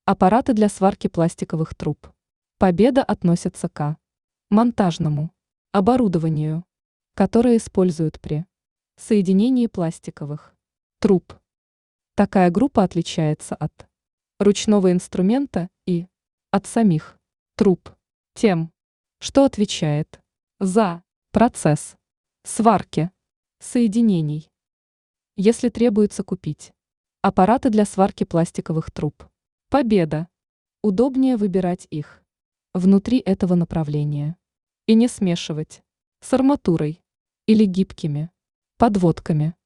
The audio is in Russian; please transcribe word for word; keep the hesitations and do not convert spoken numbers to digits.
Аппараты для сварки пластиковых труб. Победа относится к монтажному оборудованию, которое используют при соединении пластиковых труб. Такая группа отличается от ручного инструмента и от самих труб тем, что отвечает за процесс сварки соединений. Если требуется купить аппараты для сварки пластиковых труб, Победа. Удобнее выбирать их внутри этого направления и не смешивать с арматурой или гибкими подводками.